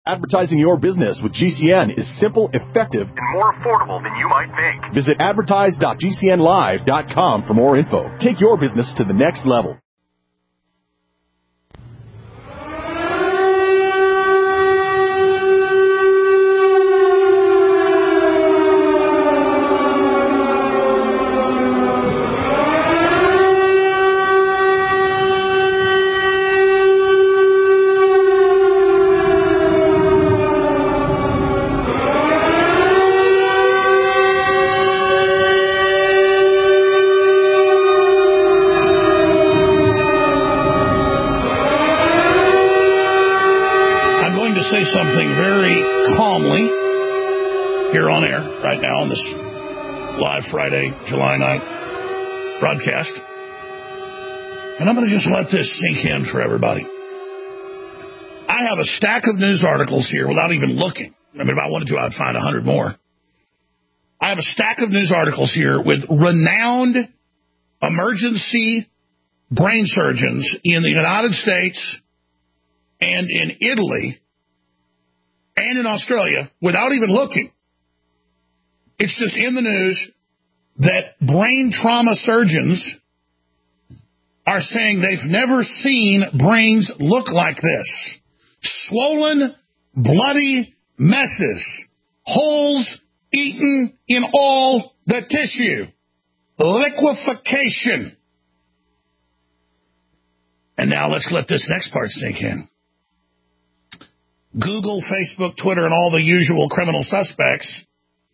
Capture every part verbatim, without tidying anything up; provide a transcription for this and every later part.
Advertising your business with G C N is simple, effective, and more affordable than you might think. Visit advertise dot g c n live dot com for more info. Take your business to the next level. Say something very calmly here on air right now on this live Friday, July ninth broadcast. And I'm going to just let this sink in for everybody. I have a stack of news articles here without even looking. I mean, if I wanted to, I'd find a hundred more. I have a stack of news articles here with renowned emergency brain surgeons in the United States and in Italy and in Australia, without even looking. It's just in the news that brain trauma surgeons are saying they've never seen brains look like this. Swollen, bloody messes. Holes eaten in all the tissue. Liquefaction. And now let's let this next part sink in. Google, Facebook, Twitter, and all the usual criminal suspects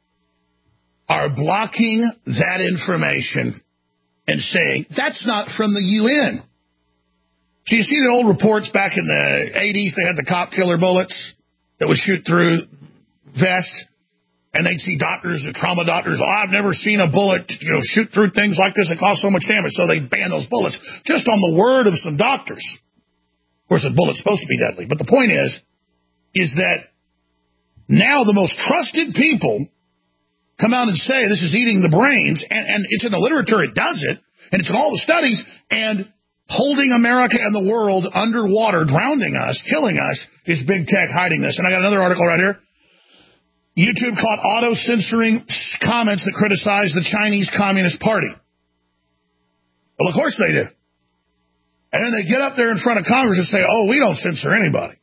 are blocking that information and saying, that's not from the U N. So you see the old reports back in the eighties, they had the cop killer bullets that would shoot through vests, and they'd see doctors, the trauma doctors, oh, I've never seen a bullet, you know, shoot through things like this and cause so much damage, so they ban those bullets just on the word of some doctors. Of course, a bullet's supposed to be deadly, but the point is, is that now the most trusted people come out and say this is eating the brains, and, and it's in the literature, it does it, and it's in all the studies, and holding America and the world underwater, drowning us, killing us, is big tech hiding this. And I got another article right here. YouTube caught auto-censoring comments that criticize the Chinese Communist Party. Well, of course they do. And then they get up there in front of Congress and say, oh, we don't censor anybody.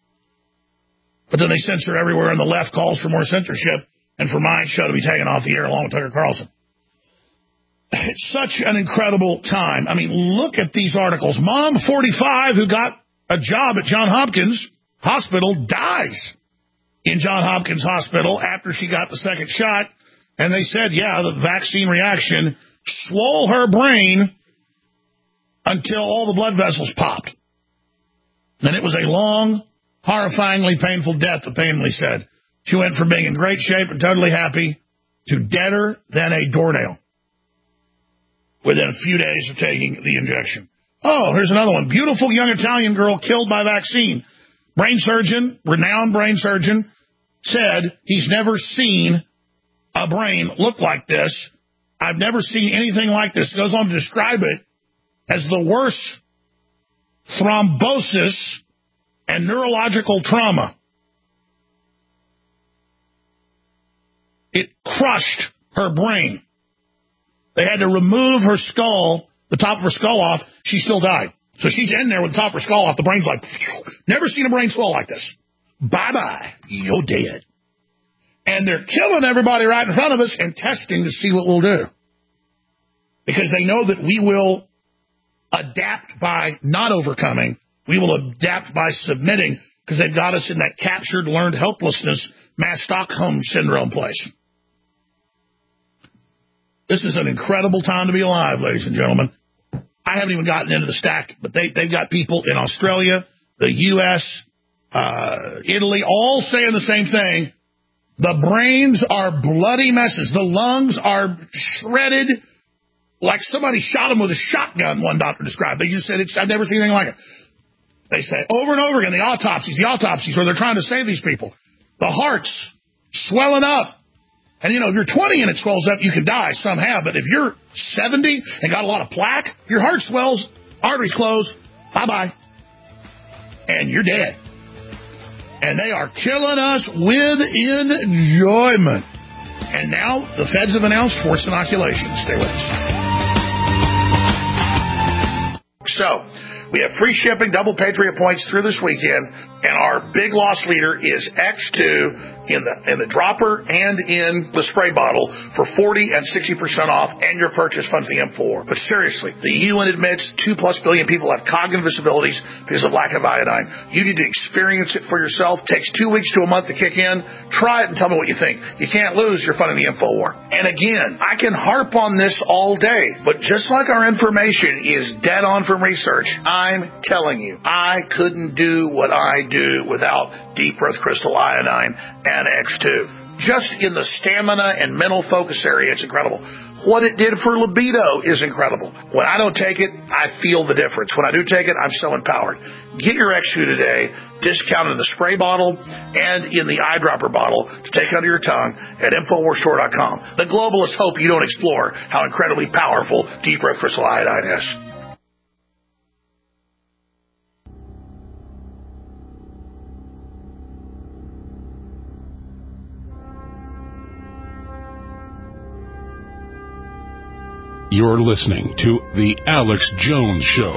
But then they censor everywhere, and the left calls for more censorship and for my show to be taken off the air along with Tucker Carlson. It's such an incredible time. I mean, look at these articles. Mom, forty-five, who got a job at Johns Hopkins Hospital, dies in Johns Hopkins Hospital after she got the second shot. And they said, yeah, the vaccine reaction swole her brain until all the blood vessels popped. And it was a long, horrifyingly painful death, the family said. She went from being in great shape and totally happy to deader than a doornail within a few days of taking the injection. Oh, here's another one. Beautiful young Italian girl killed by vaccine. Brain surgeon, renowned brain surgeon, said he's never seen a brain look like this. I've never seen anything like this. He goes on to describe it as the worst thrombosis and neurological trauma. It crushed her brain. They had to remove her skull, the top of her skull off. She still died. So she's in there with the top of her skull off. The brain's like, phew, never seen a brain swell like this. Bye-bye. You're dead. And they're killing everybody right in front of us and testing to see what we'll do. Because they know that we will adapt by not overcoming. We will adapt by submitting, because they've got us in that captured, learned helplessness, mass Stockholm syndrome place. This is an incredible time to be alive, ladies and gentlemen. I haven't even gotten into the stack, but they, they've got people in Australia, the U S, uh, Italy, all saying the same thing. The brains are bloody messes. The lungs are shredded like somebody shot them with a shotgun, one doctor described. They just said, it's, I've never seen anything like it. They say over and over again, the autopsies, the autopsies, where they're trying to save these people. The hearts swelling up. And, you know, if you're twenty and it swells up, you can die. Some have. But if you're seventy and got a lot of plaque, your heart swells, arteries close, bye-bye, and you're dead. And they are killing us with enjoyment. And now the feds have announced forced inoculation. Stay with us. So, we have free shipping, double Patriot points through this weekend, and our big loss leader is X two in the in the dropper and in the spray bottle for forty and sixty percent off, and your purchase funds the M four. But seriously, the U N admits two plus billion people have cognitive disabilities because of lack of iodine. You need to experience it for yourself. It takes two weeks to a month to kick in. Try it and tell me what you think. You can't lose. You're funding the InfoWar. And again, I can harp on this all day, but just like our information is dead on from research, I'm telling you, I couldn't do what I do without Deep Earth Crystal Iodine and X two. Just in the stamina and mental focus area, it's incredible. What it did for libido is incredible. When I don't take it, I feel the difference. When I do take it, I'm so empowered. Get your X two today, discounted in the spray bottle and in the eyedropper bottle to take under your tongue at Infowars Store dot com. The globalists hope you don't explore how incredibly powerful Deep Earth Crystal Iodine is. You're listening to The Alex Jones Show.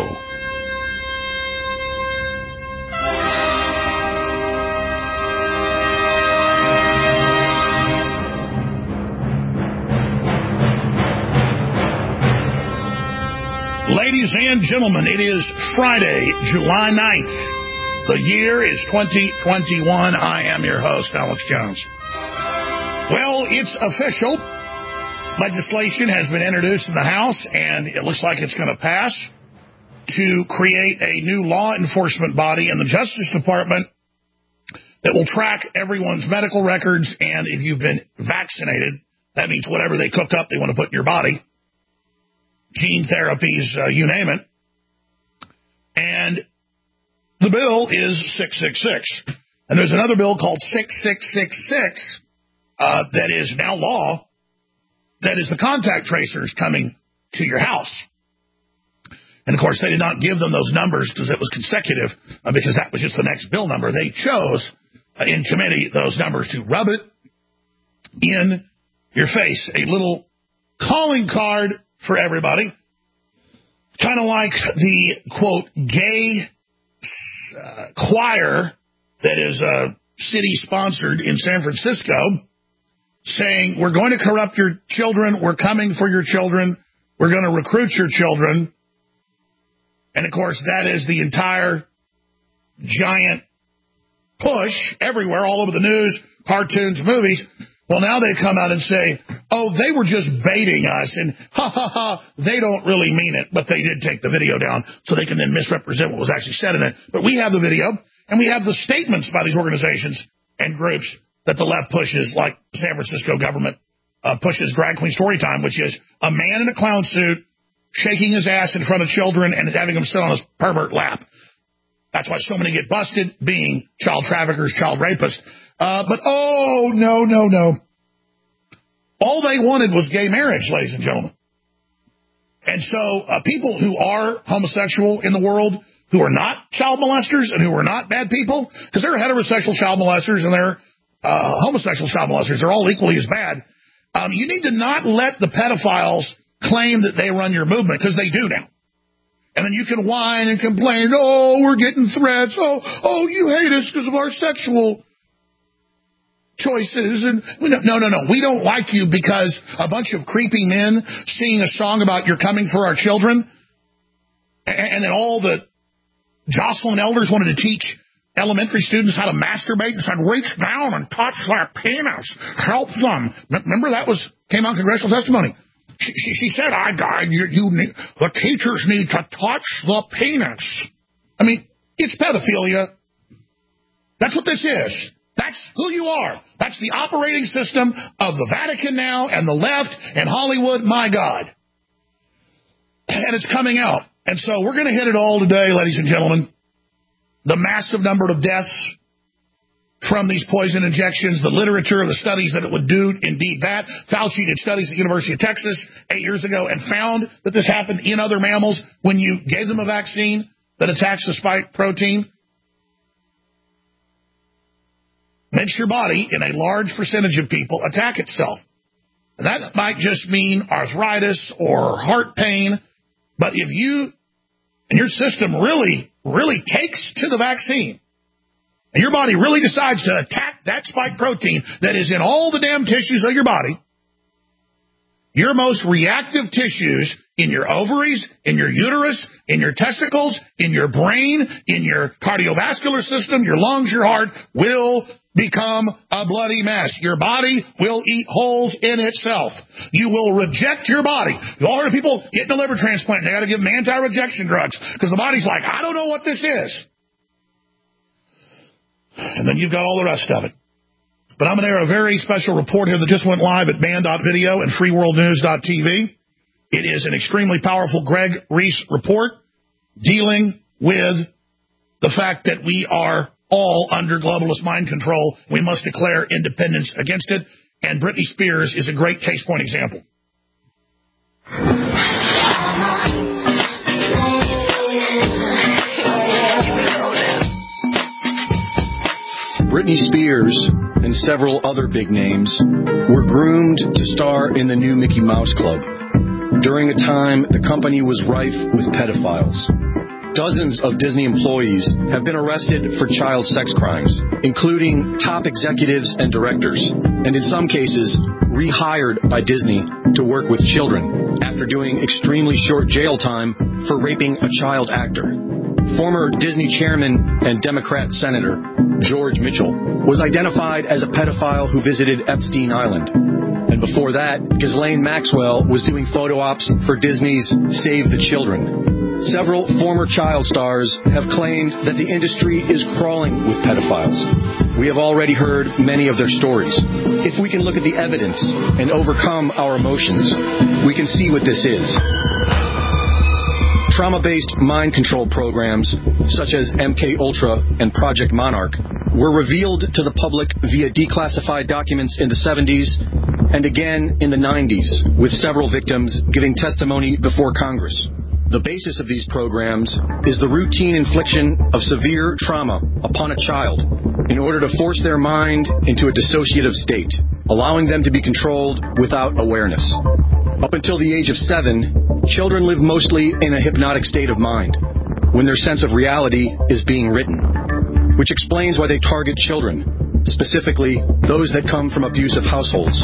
Ladies and gentlemen, it is Friday, July ninth. The year is twenty twenty-one. I am your host, Alex Jones. Well, it's official. Legislation has been introduced in the House, and it looks like it's going to pass, to create a new law enforcement body in the Justice Department that will track everyone's medical records, and if you've been vaccinated, that means whatever they cook up they want to put in your body, gene therapies, uh, you name it. And the bill is six six six. And there's another bill called six six six six uh, that is now law. That is the contact tracers coming to your house. And, of course, they did not give them those numbers because it was consecutive, uh, because that was just the next bill number. They chose uh, in committee those numbers to rub it in your face. A little calling card for everybody, kind of like the, quote, gay uh, choir that is uh, city-sponsored in San Francisco, saying, we're going to corrupt your children, we're coming for your children, we're going to recruit your children. And, of course, that is the entire giant push everywhere, all over the news, cartoons, movies. Well, now they come out and say, oh, they were just baiting us, and ha, ha, ha, they don't really mean it, but they did take the video down so they can then misrepresent what was actually said in it. But we have the video, and we have the statements by these organizations and groups that the left pushes, like the San Francisco government uh, pushes Drag Queen Storytime, which is a man in a clown suit shaking his ass in front of children and having them sit on his pervert lap. That's why so many get busted, being child traffickers, child rapists. Uh, but, oh, no, no, no. All they wanted was gay marriage, ladies and gentlemen. And so uh, people who are homosexual in the world, who are not child molesters and who are not bad people, because there are heterosexual child molesters and there are uh, homosexual child molesters. They're all equally as bad. Um, you need to not let the pedophiles claim that they run your movement, because they do now. And then you can whine and complain, oh, we're getting threats, oh, oh, you hate us because of our sexual choices. And we don't, no, no, no, we don't like you because a bunch of creepy men singing a song about you're coming for our children, and, and then all the Jocelyn elders wanted to teach elementary students how to masturbate and said, reach down and touch their penis, help them. Remember that was came out in congressional testimony. She, she, she said, I died. You, you need, the teachers need to touch the penis. I mean, it's pedophilia. That's what this is. That's who you are. That's the operating system of the Vatican now and the left and Hollywood. My God. And it's coming out. And so we're going to hit it all today, ladies and gentlemen. The massive number of deaths from these poison injections, the literature, the studies that it would do indeed that. Fauci did studies at the University of Texas eight years ago and found that this happened in other mammals when you gave them a vaccine that attacks the spike protein. makes your body, in a large percentage of people, attack itself. And that might just mean arthritis or heart pain, but if you and your system really, really takes to the vaccine, and your body really decides to attack that spike protein that is in all the damn tissues of your body, your most reactive tissues in your ovaries, in your uterus, in your testicles, in your brain, in your cardiovascular system, your lungs, your heart, will become a bloody mess. Your body will eat holes in itself. You will reject your body. You all heard of people getting a liver transplant and they got to give them anti-rejection drugs because the body's like, I don't know what this is. And then you've got all the rest of it. But I'm going to air a very special report here that just went live at man dot video and free world news dot t v. It is an extremely powerful Greg Reese report dealing with the fact that we are all under globalist mind control. We must declare independence against it. And Britney Spears is a great case point example. Britney Spears and several other big names were groomed to star in the new Mickey Mouse Club during a time the company was rife with pedophiles. Dozens of Disney employees have been arrested for child sex crimes, including top executives and directors, and in some cases, rehired by Disney to work with children after doing extremely short jail time for raping a child actor. Former Disney chairman and Democrat Senator George Mitchell was identified as a pedophile who visited Epstein Island. And before that, Ghislaine Maxwell was doing photo ops for Disney's Save the Children. Several former child stars have claimed that the industry is crawling with pedophiles. We have already heard many of their stories. If we can look at the evidence and overcome our emotions, we can see what this is. Trauma-based mind control programs, such as M K Ultra and Project Monarch, were revealed to the public via declassified documents in the seventies and again in the nineties, with several victims giving testimony before Congress. The basis of these programs is the routine infliction of severe trauma upon a child in order to force their mind into a dissociative state, allowing them to be controlled without awareness. Up until the age of seven, children live mostly in a hypnotic state of mind, when their sense of reality is being written, which explains why they target children, specifically those that come from abusive households.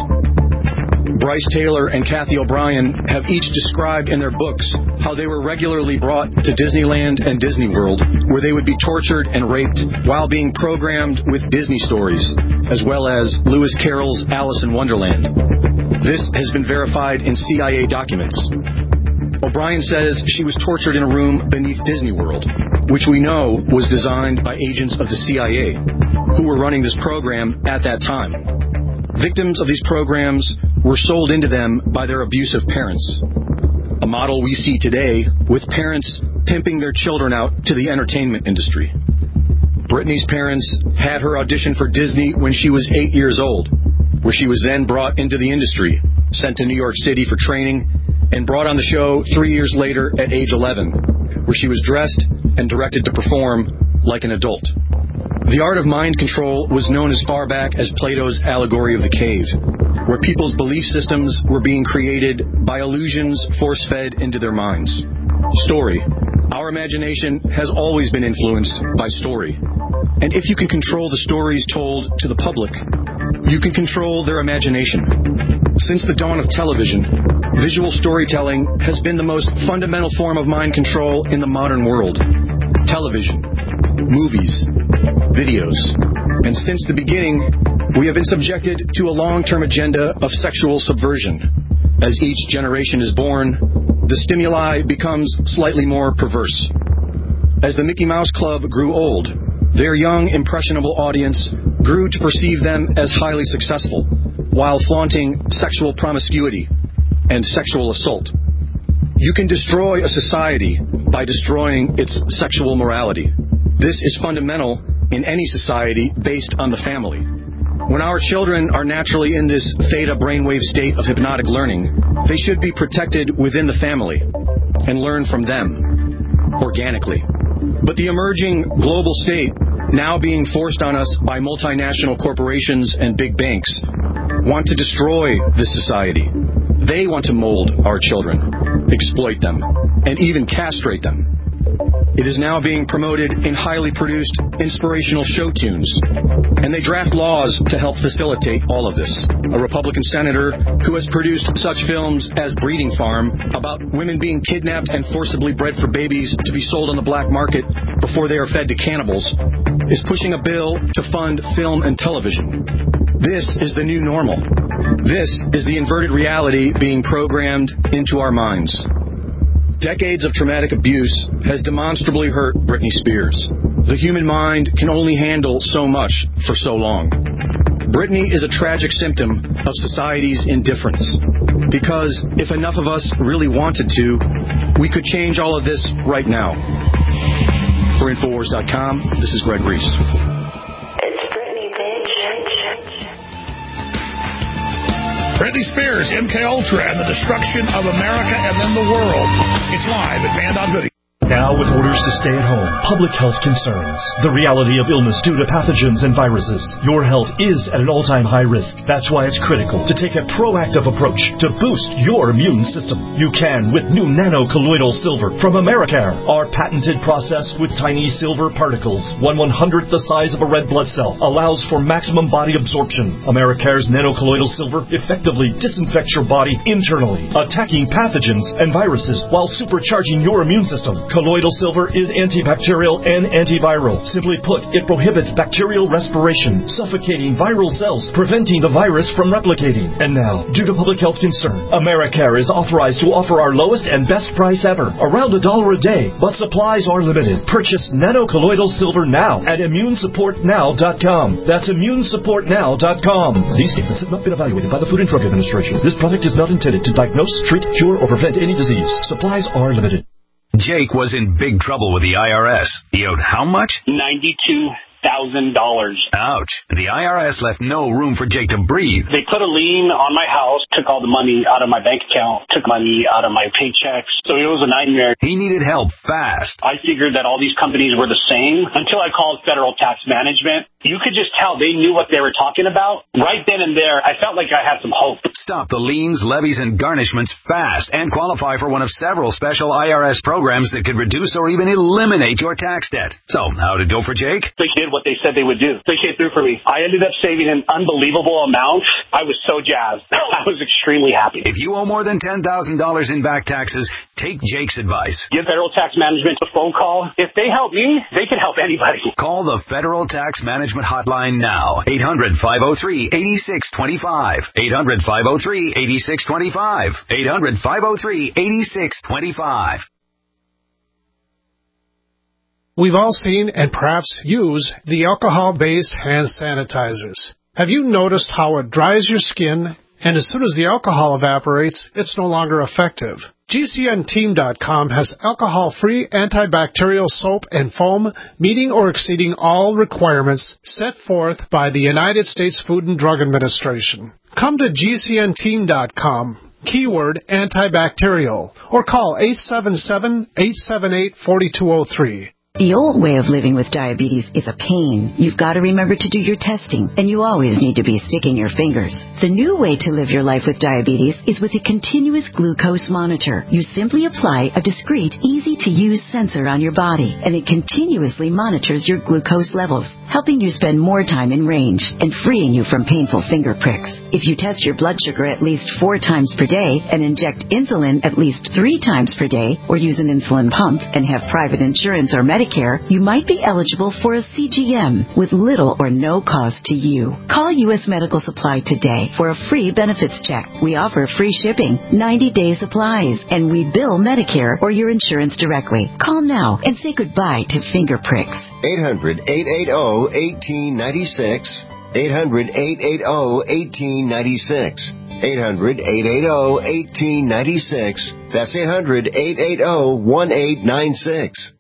Bryce Taylor and Kathy O'Brien have each described in their books how they were regularly brought to Disneyland and Disney World, where they would be tortured and raped while being programmed with Disney stories, as well as Lewis Carroll's Alice in Wonderland. This has been verified in C I A documents. O'Brien says she was tortured in a room beneath Disney World, which we know was designed by agents of the C I A, who were running this program at that time. Victims of these programs were sold into them by their abusive parents, a model we see today with parents pimping their children out to the entertainment industry. Britney's parents had her audition for Disney when she was eight years old, where she was then brought into the industry, sent to New York City for training, and brought on the show three years later at age eleven, where she was dressed and directed to perform like an adult. The art of mind control was known as far back as Plato's allegory of the cave, where people's belief systems were being created by illusions force-fed into their minds. Story. Our imagination has always been influenced by story. And if you can control the stories told to the public, you can control their imagination. Since the dawn of television, visual storytelling has been the most fundamental form of mind control in the modern world. Television, movies, videos. And since the beginning, we have been subjected to a long-term agenda of sexual subversion. As each generation is born, the stimuli becomes slightly more perverse. As the Mickey Mouse Club grew old, their young, impressionable audience grew to perceive them as highly successful, while flaunting sexual promiscuity and sexual assault. You can destroy a society by destroying its sexual morality. This is fundamental in any society based on the family. When our children are naturally in this theta brainwave state of hypnotic learning, they should be protected within the family and learn from them organically. But the emerging global state now being forced on us by multinational corporations and big banks, want to destroy this society. They want to mold our children, exploit them, and even castrate them. It is now being promoted in highly produced, inspirational show tunes, and they draft laws to help facilitate all of this. A Republican senator who has produced such films as Breeding Farm, about women being kidnapped and forcibly bred for babies to be sold on the black market before they are fed to cannibals, is pushing a bill to fund film and television. This is the new normal. This is the inverted reality being programmed into our minds. Decades of traumatic abuse has demonstrably hurt Britney Spears. The human mind can only handle so much for so long. Britney is a tragic symptom of society's indifference. Because if enough of us really wanted to, we could change all of this right now. For Infowars dot com, this is Greg Reese. It's Britney, bitch. Britney Spears, M K Ultra, and the destruction of America and then the world. It's live at man dot video. Now with orders to stay at home, public health concerns, the reality of illness due to pathogens and viruses. Your health is at an all-time high risk. That's why it's critical to take a proactive approach to boost your immune system. You can with new nano-colloidal silver from Americare. Our patented process with tiny silver particles, one one-hundredth the size of a red blood cell, allows for maximum body absorption. Americare's nano-colloidal silver effectively disinfects your body internally, attacking pathogens and viruses while supercharging your immune system. Colloidal silver is antibacterial and antiviral. Simply put, it prohibits bacterial respiration, suffocating viral cells, preventing the virus from replicating. And now, due to public health concern, Americare is authorized to offer our lowest and best price ever, around a dollar a day, but supplies are limited. Purchase nano-colloidal silver now at immune support now dot com. That's immune support now dot com. These statements have not been evaluated by the Food and Drug Administration. This product is not intended to diagnose, treat, cure, or prevent any disease. Supplies are limited. Jake was in big trouble with the I R S. He owed how much? ninety-two thousand dollars. Ouch. The I R S left no room for Jake to breathe. They put a lien on my house, took all the money out of my bank account, took money out of my paychecks. So it was a nightmare. He needed help fast. I figured that all these companies were the same until I called Federal Tax Management. You could just tell they knew what they were talking about. Right then and there, I felt like I had some hope. Stop the liens, levies, and garnishments fast and qualify for one of several special I R S programs that could reduce or even eliminate your tax debt. So, how'd it go for Jake? They did what they said they would do. They came through for me. I ended up saving an unbelievable amount. I was so jazzed. I was extremely happy. If you owe more than ten thousand dollars in back taxes, take Jake's advice. Give Federal Tax Management a phone call. If they help me, they can help anybody. Call the Federal Tax Management Hotline now. eight hundred, five oh three, eight six two five. eight hundred, five oh three, eight six two five. eight hundred, five oh three, eight six two five. We've all seen and perhaps use the alcohol-based hand sanitizers. Have you noticed how it dries your skin, and as soon as the alcohol evaporates, it's no longer effective? G C N team dot com has alcohol-free antibacterial soap and foam meeting or exceeding all requirements set forth by the United States Food and Drug Administration. Come to G C N team dot com, keyword antibacterial, or call eight seven seven, eight seven eight, four two zero three. The old way of living with diabetes is a pain. You've got to remember to do your testing, and you always need to be sticking your fingers. The new way to live your life with diabetes is with a continuous glucose monitor. You simply apply a discreet, easy-to-use sensor on your body, and it continuously monitors your glucose levels, helping you spend more time in range and freeing you from painful finger pricks. If you test your blood sugar at least four times per day and inject insulin at least three times per day, or use an insulin pump and have private insurance or Medicare, you might be eligible for a C G M with little or no cost to you. Call U S Medical Supply today for a free benefits check. We offer free shipping, ninety-day supplies, and we bill Medicare or your insurance directly. Call now and say goodbye to finger pricks. eight hundred, eight eight zero, one eight nine six. eight hundred, eight eight zero, one eight nine six. eight hundred, eight eight zero, one eight nine six. That's eight hundred, eight eight zero, one eight nine six.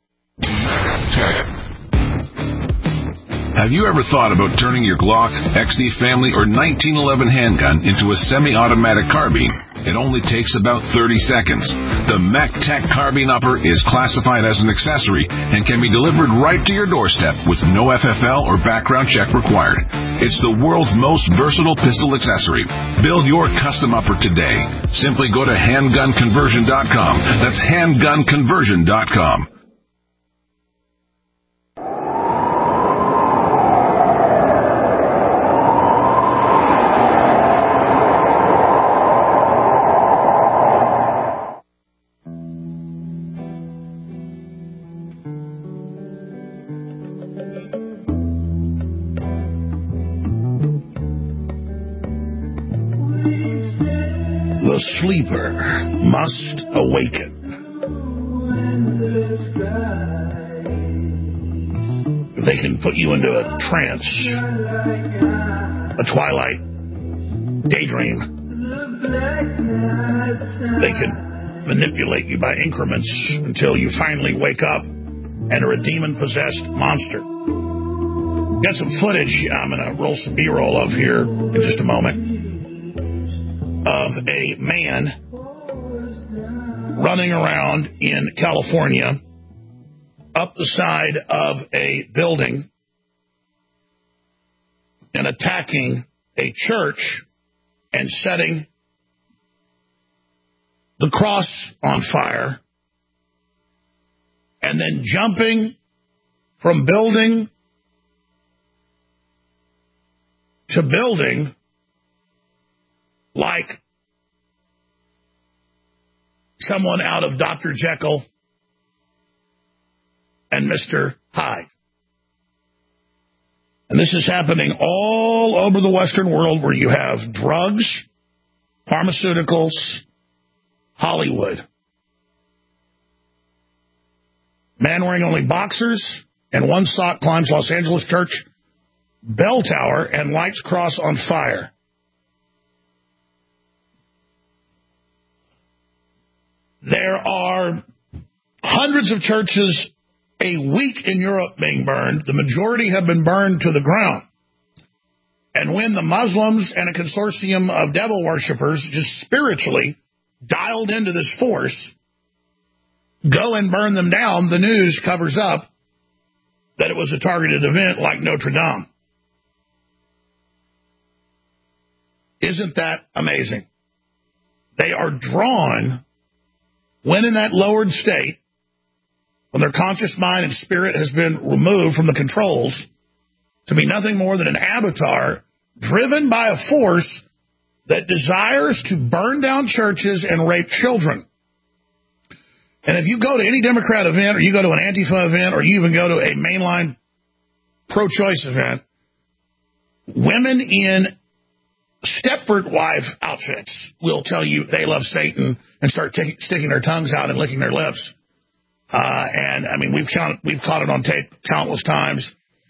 Have you ever thought about turning your Glock, X D family, or nineteen eleven handgun into a semi-automatic carbine? It only takes about thirty seconds. The MacTech Carbine Upper is classified as an accessory and can be delivered right to your doorstep with no F F L or background check required. It's the world's most versatile pistol accessory. Build your custom upper today. Simply go to handgun conversion dot com. That's handgun conversion dot com. The sleeper must awaken. They can put you into a trance, a twilight daydream. They can manipulate you by increments until you finally wake up and are a demon-possessed monster. Got some footage I'm going to roll some B-roll of here in just a moment, of a man running around in California up the side of a building and attacking a church and setting the cross on fire, and then jumping from building to building like someone out of Doctor Jekyll and Mister Hyde. And this is happening all over the Western world, where you have drugs, pharmaceuticals, Hollywood. Man wearing only boxers and one sock climbs Los Angeles church bell tower and lights cross on fire. There are hundreds of churches a week in Europe being burned. The majority have been burned to the ground. And when the Muslims and a consortium of devil worshippers, just spiritually dialed into this force, go and burn them down, the news covers up that it was a targeted event like Notre Dame. Isn't that amazing? They are drawn, when in that lowered state, when their conscious mind and spirit has been removed from the controls, to be nothing more than an avatar driven by a force that desires to burn down churches and rape children. And if you go to any Democrat event, or you go to an Antifa event, or you even go to a mainline pro-choice event, women in Stepford wife outfits will tell you they love Satan and start t- sticking their tongues out and licking their lips. Uh, and, I mean, we've counted, we've caught it on tape countless times.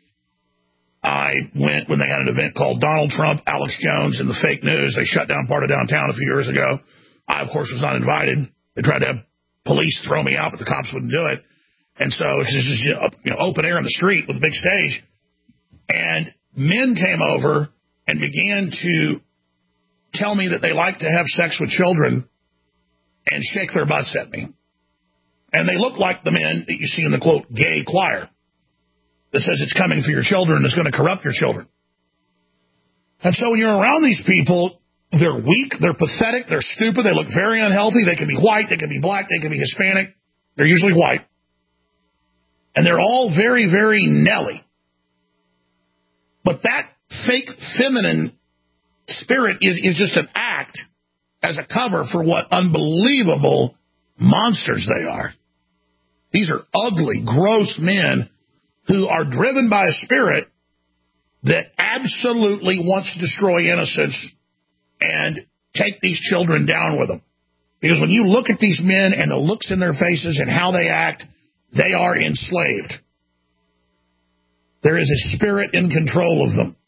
I went when they had an event called Donald Trump, Alex Jones, and the fake news. They shut down part of downtown a few years ago. I, of course, was not invited. They tried to have police throw me out, but the cops wouldn't do it. And so it's just, you know, open air on the street with a big stage. And men came over and began to tell me that they like to have sex with children and shake their butts at me. And they look like the men that you see in the, quote, gay choir that says it's coming for your children and it's going to corrupt your children. And so when you're around these people, they're weak, they're pathetic, they're stupid, they look very unhealthy. They can be white, they can be black, they can be Hispanic. They're usually white. And they're all very, very Nelly. But that fake feminine spirit is, is just an act as a cover for what unbelievable monsters they are. These are ugly, gross men who are driven by a spirit that absolutely wants to destroy innocence and take these children down with them. Because when you look at these men and the looks in their faces and how they act, they are enslaved. There is a spirit in control of them.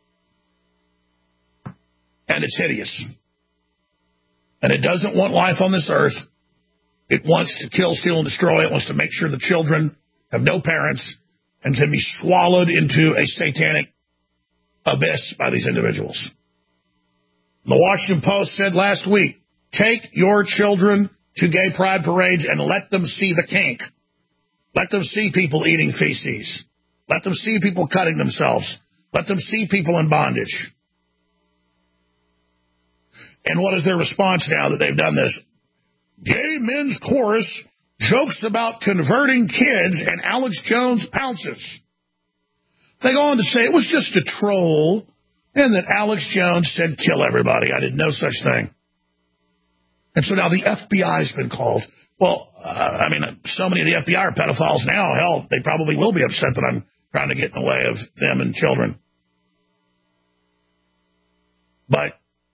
And it's hideous. And it doesn't want life on this earth. It wants to kill, steal, and destroy. It wants to make sure the children have no parents and can be swallowed into a satanic abyss by these individuals. The Washington Post said last week take your children to gay pride parades and let them see the kink. Let them see people eating feces. Let them see people cutting themselves. Let them see people in bondage. And what is their response now that they've done this? Gay men's chorus jokes about converting kids, and Alex Jones pounces. They go on to say it was just a troll, and that Alex Jones said, kill everybody. I did no such thing. And so now the F B I has been called. Well, uh, I mean, so many of the F B I are pedophiles now. Hell, they probably will be upset that I'm trying to get in the way of them and children. But,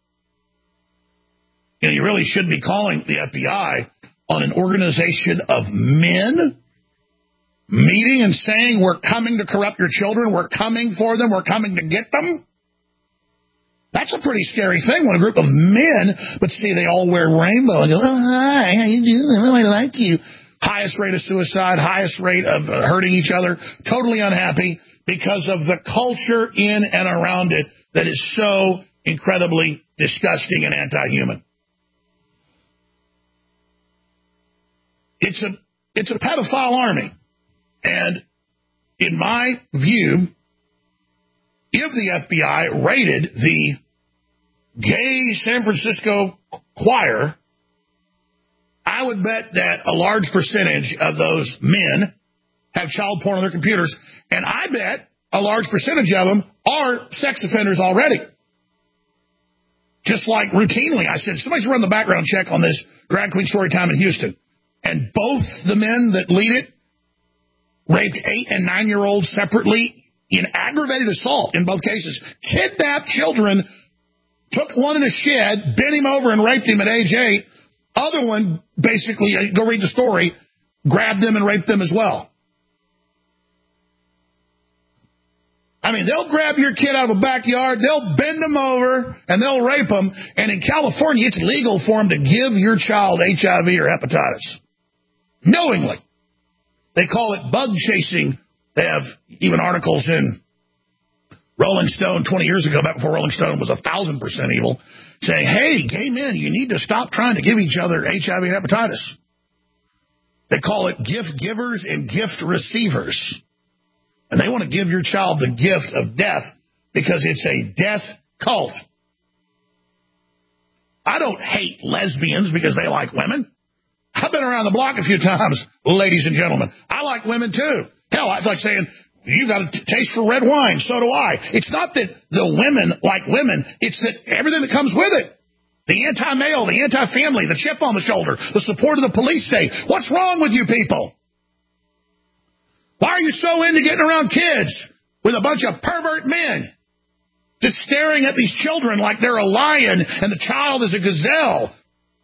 you know, you really should be calling the F B I on an organization of men meeting and saying, we're coming to corrupt your children, we're coming for them, we're coming to get them. That's a pretty scary thing when a group of men, but see, they all wear rainbow and go, oh, hi, how you doing? Oh, I like you. Highest rate of suicide, highest rate of uh, hurting each other, totally unhappy because of the culture in and around it that is so incredibly disgusting and anti-human. It's a, it's a pedophile army. And in my view, if the F B I raided the gay San Francisco choir, I would bet that a large percentage of those men have child porn on their computers, and I bet a large percentage of them are sex offenders already. Just like routinely, I said, somebody's run the background check on this drag queen story time in Houston, and both the men that lead it raped eight and nine-year-olds separately in aggravated assault in both cases, kidnapped children, took one in a shed, bent him over and raped him at age eight. Other one, basically, go read the story, grabbed them and raped them as well. I mean, they'll grab your kid out of a backyard, they'll bend them over, and they'll rape them. And in California, it's legal for them to give your child H I V or hepatitis. Knowingly. They call it bug chasing. They have even articles in Rolling Stone twenty years ago, back before Rolling Stone was a thousand percent evil, saying, hey, gay men, you need to stop trying to give each other H I V and hepatitis. They call it gift givers and gift receivers. And they want to give your child the gift of death because it's a death cult. I don't hate lesbians because they like women. I've been around the block a few times, ladies and gentlemen. I like women, too. Hell, it's like saying, you got a t- taste for red wine. So do I. It's not that the women like women. It's that everything that comes with it. The anti-male, the anti-family, the chip on the shoulder, the support of the police state. What's wrong with you people? Why are you so into getting around kids with a bunch of pervert men? Just staring at these children like they're a lion and the child is a gazelle.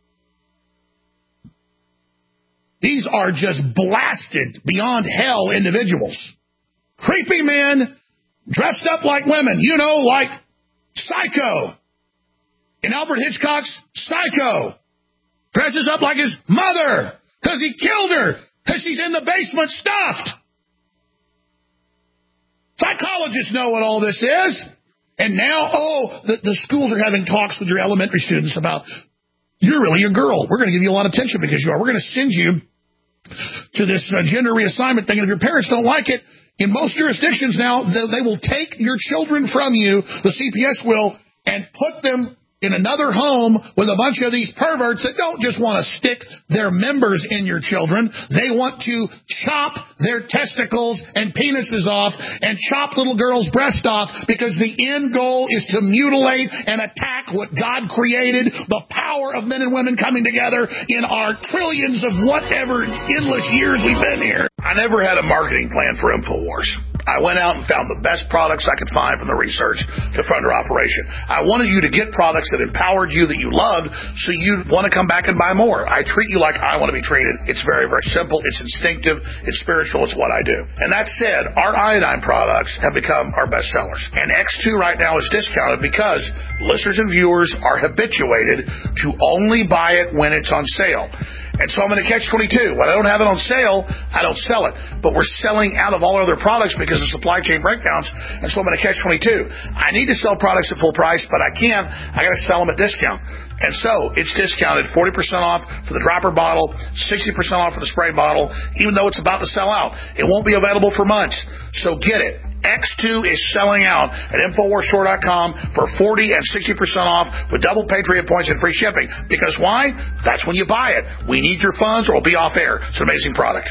These are just blasted beyond hell individuals. Creepy men dressed up like women, you know, like Psycho. In Alfred Hitchcock's Psycho. Dresses up like his mother because he killed her because she's in the basement stuffed. Psychologists know what all this is. And now, oh, the, the schools are having talks with your elementary students about, you're really a girl. We're going to give you a lot of attention because you are. We're going to send you to this uh, gender reassignment thing. And if your parents don't like it, in most jurisdictions now, they, they will take your children from you, the C P S will, and put them in another home with a bunch of these perverts that don't just want to stick their members in your children. They want to chop their testicles and penises off and chop little girls' breasts off because the end goal is to mutilate and attack what God created, the power of men and women coming together in our trillions of whatever endless years we've been here. I never had a marketing plan for InfoWars. I went out and found the best products I could find from the research to fund our operation. I wanted you to get products that empowered you, that you loved, so you'd want to come back and buy more. I treat you like I want to be treated. It's very, very simple. It's instinctive. It's spiritual. It's what I do. And that said, our iodine products have become our best sellers. And X two right now is discounted because listeners and viewers are habituated to only buy it when it's on sale. And so I'm in a catch twenty-two. When I don't have it on sale, I don't sell it. But we're selling out of all our other products because of supply chain breakdowns, and so I'm in a catch twenty-two. I need to sell products at full price, but I can't. I got to sell them at discount. And so it's discounted forty percent off for the dropper bottle, sixty percent off for the spray bottle, even though it's about to sell out. It won't be available for months. So get it. X two is selling out at Infowars Store dot com for forty and sixty percent off with double Patriot points and free shipping. Because why? That's when you buy it. We need your funds or we'll be off air. It's an amazing product.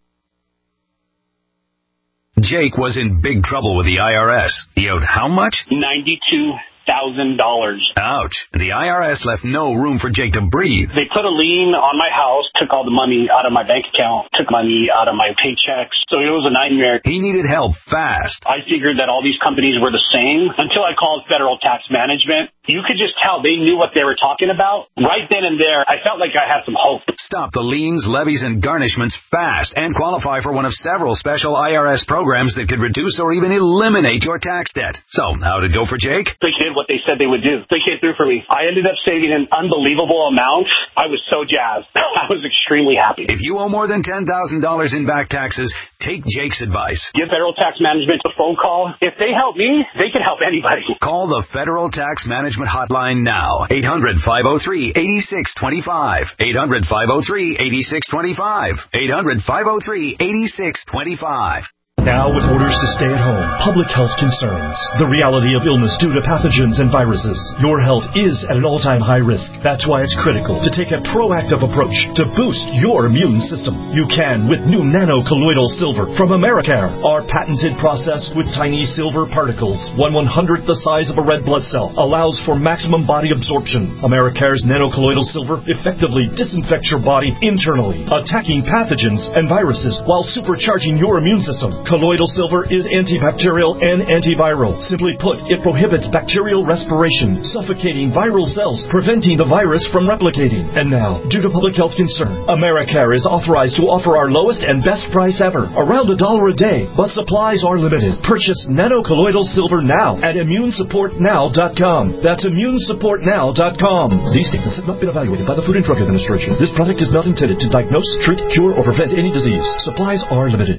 Jake was in big trouble with the I R S. He owed how much? ninety-two thousand dollars. Ouch. The I R S left no room for Jake to breathe. They put a lien on my house, took all the money out of my bank account, took money out of my paychecks. So it was a nightmare. He needed help fast. I figured that all these companies were the same until I called Federal Tax Management. You could just tell they knew what they were talking about. Right then and there, I felt like I had some hope. Stop the liens, levies, and garnishments fast and qualify for one of several special I R S programs that could reduce or even eliminate your tax debt. So, how'd it go for Jake? They did what they said they would do. They came through for me. I ended up saving an unbelievable amount. I was so jazzed. I was extremely happy. If you owe more than ten thousand dollars in back taxes, take Jake's advice. Give Federal Tax Management a phone call. If they help me, they can help anybody. Call the Federal Tax Management Hotline now. eight hundred, five oh three, eight six two five. eight hundred, five oh three, eight six two five. eight hundred, five oh three, eight six two five. Now with orders to stay at home, public health concerns, the reality of illness due to pathogens and viruses, your health is at an all-time high risk. That's why it's critical to take a proactive approach to boost your immune system. You can with new nano-colloidal silver from Americare. Our patented process with tiny silver particles, one one-hundredth the size of a red blood cell, allows for maximum body absorption. Americare's nano-colloidal silver effectively disinfects your body internally, attacking pathogens and viruses while supercharging your immune system. Colloidal silver is antibacterial and antiviral. Simply put, it prohibits bacterial respiration, suffocating viral cells, preventing the virus from replicating. And now, due to public health concern, Americare is authorized to offer our lowest and best price ever, around a dollar a day, but supplies are limited. Purchase nano-colloidal silver now at immune support now dot com. That's immune support now dot com. These statements have not been evaluated by the Food and Drug Administration. This product is not intended to diagnose, treat, cure, or prevent any disease. Supplies are limited.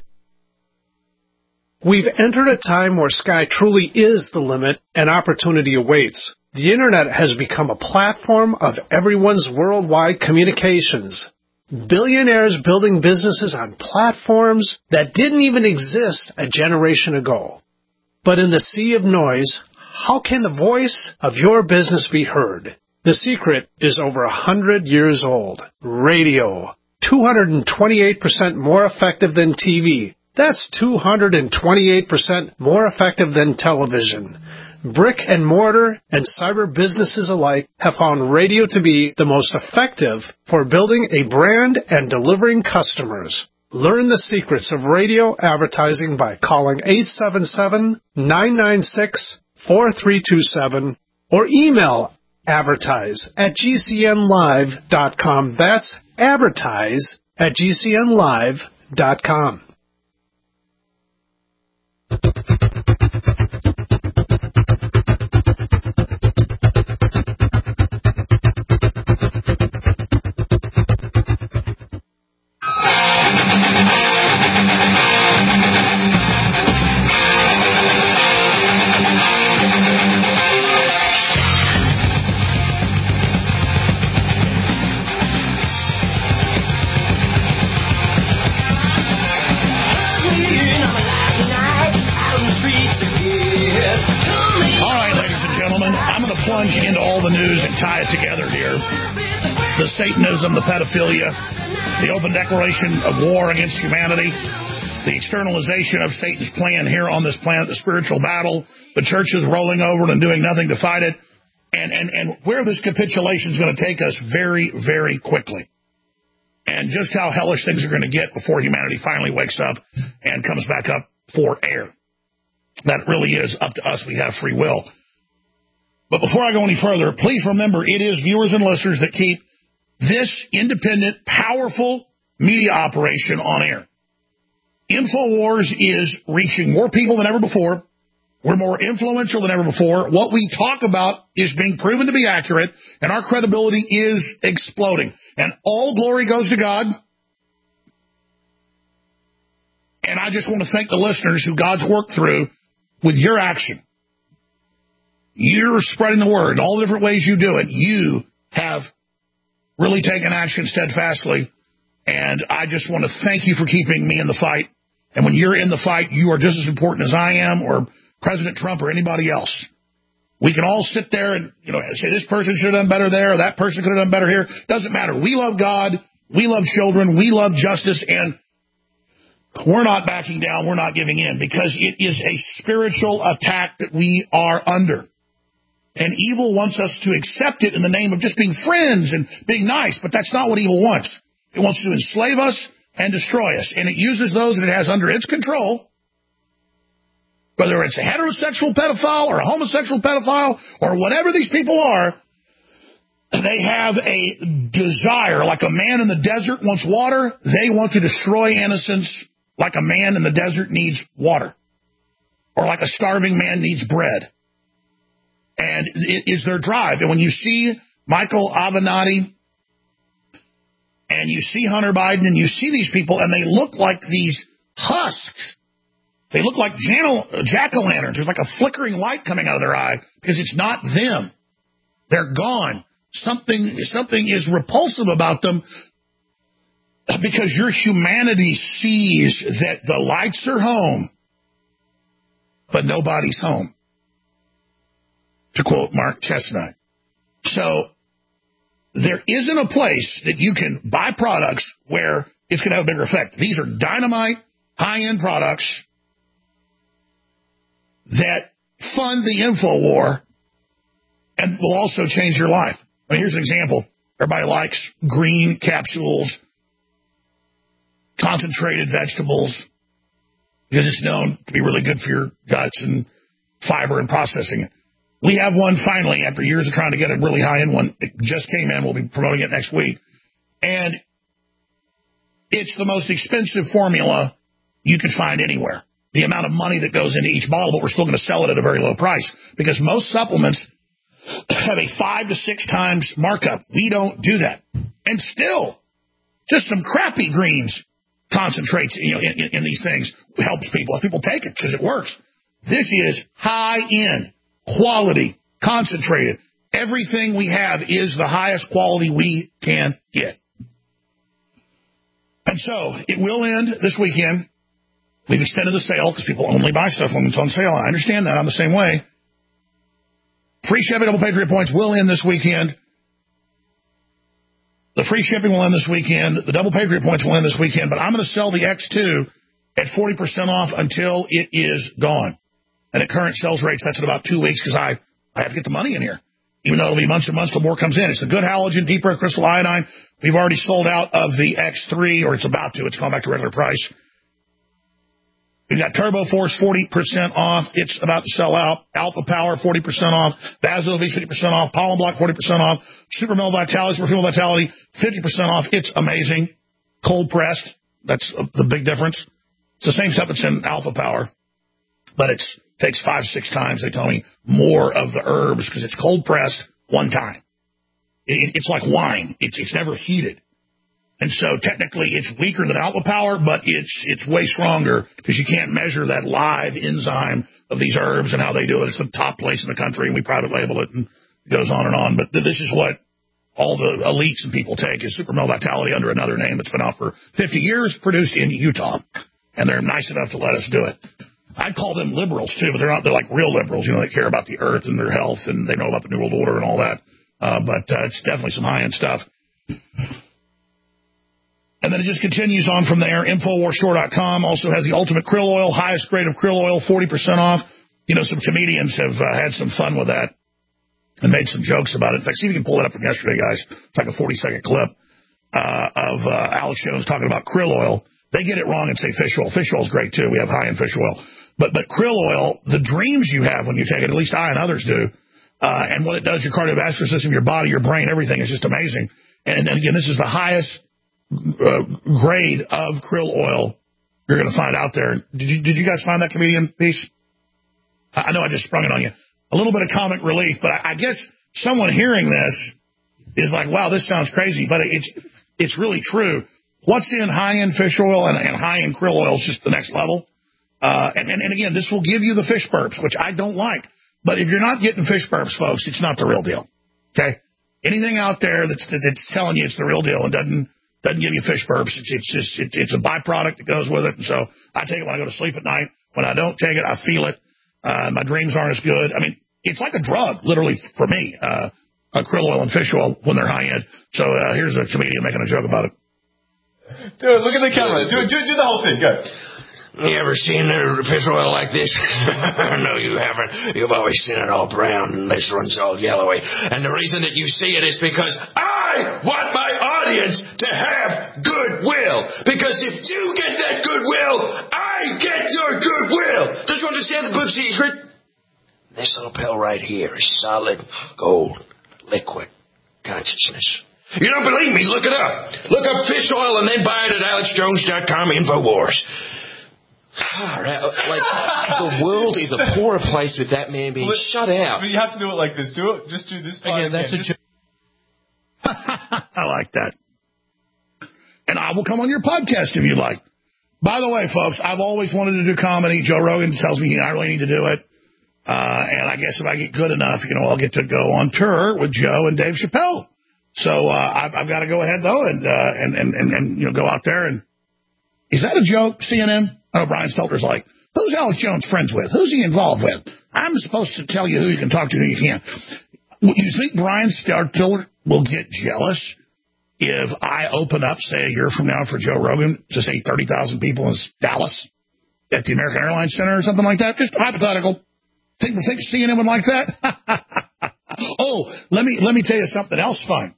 We've entered a time where sky truly is the limit and opportunity awaits. The Internet has become a platform of everyone's worldwide communications. Billionaires building businesses on platforms that didn't even exist a generation ago. But in the sea of noise, how can the voice of your business be heard? The secret is over a hundred years old. Radio. two hundred twenty-eight percent more effective than T V. That's two hundred twenty-eight percent more effective than television. Brick and mortar and cyber businesses alike have found radio to be the most effective for building a brand and delivering customers. Learn the secrets of radio advertising by calling eight seven seven, nine nine six, four three two seven or email advertise at G C N live dot com. That's advertise at G C N live dot com. Into all the news and tie it together here. The Satanism, the pedophilia, the open declaration of war against humanity, the externalization of Satan's plan here on this planet, the spiritual battle, the churches rolling over and doing nothing to fight it, and, and, and where this capitulation is going to take us very, very quickly. And just how hellish things are going to get before humanity finally wakes up and comes back up for air. That really is up to us. We have free will. But before I go any further, please remember it is viewers and listeners that keep this independent, powerful media operation on air. InfoWars is reaching more people than ever before. We're more influential than ever before. What we talk about is being proven to be accurate, and our credibility is exploding. And all glory goes to God. And I just want to thank the listeners who God's worked through with your action. You're spreading the word. All the different ways you do it, you have really taken action steadfastly. And I just want to thank you for keeping me in the fight. And when you're in the fight, you are just as important as I am, or President Trump, or anybody else. We can all sit there and, you know, say this person should have done better there, or that person could have done better here. Doesn't matter. We love God. We love children. We love justice. And we're not backing down. We're not giving in, because it is a spiritual attack that we are under. And evil wants us to accept it in the name of just being friends and being nice, but that's not what evil wants. It wants to enslave us and destroy us, and it uses those that it has under its control, whether it's a heterosexual pedophile or a homosexual pedophile or whatever these people are. They have a desire, like a man in the desert wants water. They want to destroy innocence like a man in the desert needs water, or like a starving man needs bread. And it is their drive. And when you see Michael Avenatti and you see Hunter Biden and you see these people, and they look like these husks. They look like jack-o'-lanterns. There's like a flickering light coming out of their eye, because it's not them. They're gone. Something, something is repulsive about them, because your humanity sees that the lights are home, but nobody's home, to quote Mark Chestnut. So there isn't a place that you can buy products where it's going to have a bigger effect. These are dynamite, high-end products that fund the info war and will also change your life. I mean, here's an example. Everybody likes green capsules, concentrated vegetables, because it's known to be really good for your guts and fiber and processing it. We have one finally, after years of trying to get a really high-end one. It just came in. We'll be promoting it next week. And it's the most expensive formula you can find anywhere. The amount of money that goes into each bottle, but we're still going to sell it at a very low price, because most supplements have a five to six times markup. We don't do that. And still, just some crappy greens concentrates, you know, in, in, in these things helps people. If people take it, because it works. This is high-end, quality, concentrated. Everything we have is the highest quality we can get. And so it will end this weekend. We've extended the sale because people only buy stuff when it's on sale. I understand that. I'm the same way. Free shipping, double Patriot points will end this weekend. The free shipping will end this weekend. The double Patriot points will end this weekend. But I'm going to sell the X two at forty percent off until it is gone. And at current sales rates, that's in about two weeks, because I, I have to get the money in here, even though it'll be months and months till more comes in. It's the good halogen, deep red crystal iodine. We've already sold out of the X three, or it's about to. It's gone back to regular price. We've got Turbo Force forty percent off. It's about to sell out. Alpha Power forty percent off. Vaso V fifty percent off. Pollen Block forty percent off. Super Male Vitality, Super Female Vitality fifty percent off. It's amazing. Cold pressed. That's the big difference. It's the same stuff that's in Alpha Power, but it takes five, six times, they tell me, more of the herbs, because it's cold pressed one time. It, it's like wine. It's, it's never heated. And so technically it's weaker than Alpha Power, but it's it's way stronger, because you can't measure that live enzyme of these herbs and how they do it. It's the top place in the country, and we private label it, and it goes on and on. But this is what all the elites and people take, is Super Male Vitality under another name that's been out for fifty years, produced in Utah. And they're nice enough to let us do it. I'd call them liberals, too, but they're not. They're like real liberals. You know, they care about the earth and their health, and they know about the New World Order and all that. Uh, but uh, it's definitely some high-end stuff. And then it just continues on from there. Infowars Store dot com also has the Ultimate Krill Oil, highest grade of krill oil, forty percent off. You know, some comedians have uh, had some fun with that and made some jokes about it. In fact, see if you can pull it up from yesterday, guys. It's like a forty-second clip uh, of uh, Alex Jones talking about krill oil. They get it wrong and say fish oil. Fish oil is great, too. We have high-end fish oil. But but krill oil, the dreams you have when you take it, at least I and others do, uh, and what it does to your cardiovascular system, your body, your brain, everything is just amazing. And, and again, this is the highest uh, grade of krill oil you're going to find out there. Did you, did you guys find that comedian piece? I know I just sprung it on you. A little bit of comic relief, but I, I guess someone hearing this is like, wow, this sounds crazy, but it's it's really true. What's in high-end fish oil and, and high-end krill oil is just the next level. Uh, and, and, and again, this will give you the fish burps, which I don't like. But if you're not getting fish burps, folks, it's not the real deal. Okay? Anything out there that's that's telling you it's the real deal and doesn't doesn't give you fish burps, it's it's just it, it's a byproduct that goes with it. And so I take it when I go to sleep at night. When I don't take it, I feel it. Uh, my dreams aren't as good. I mean, it's like a drug, literally, for me. Uh, uh, krill oil and fish oil when they're high end. So uh, here's a comedian making a joke about it. Dude, look at the camera. Do, do, do the whole thing. Go. You ever seen a fish oil like this? No, you haven't. You've always seen it all brown, and this one's all yellowy. And the reason that you see it is because I want my audience to have goodwill. Because if you get that goodwill, I get your goodwill. Don't you understand the good secret? This little pill right here is solid gold, liquid consciousness. You don't believe me? Look it up. Look up fish oil and then buy it at alex jones dot com InfoWars. Like, the world is a poorer place with that man being but, shut out. But you have to do it like this. Do it. Just do this part again. That's again. A I like that. And I will come on your podcast if you like. By the way, folks, I've always wanted to do comedy. Joe Rogan tells me I really need to do it. Uh, and I guess if I get good enough, you know, I'll get to go on tour with Joe and Dave Chappelle. So uh, I've, I've got to go ahead, though, and, uh, and, and, and, and you know, go out there. And is that a joke, C N N? I know Brian Stelter's like, who's Alex Jones friends with? Who's he involved with? I'm supposed to tell you who you can talk to and who you can't. You think Brian Stelter will get jealous if I open up, say, a year from now for Joe Rogan to say thirty thousand people in Dallas at the American Airlines Center or something like that? Just hypothetical. Think, think C N N would like that? Oh, let me let me tell you something else fun.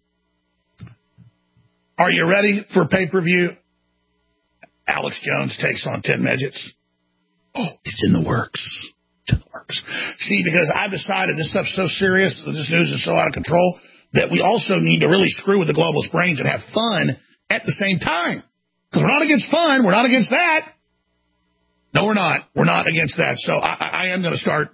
Are you ready for pay-per-view? Alex Jones takes on ten midgets. Oh, it's in the works. It's in the works. See, because I've decided this stuff's so serious, this news is so out of control, that we also need to really screw with the globalist brains and have fun at the same time. Because we're not against fun. We're not against that. No, we're not. We're not against that. So I, I am going to start.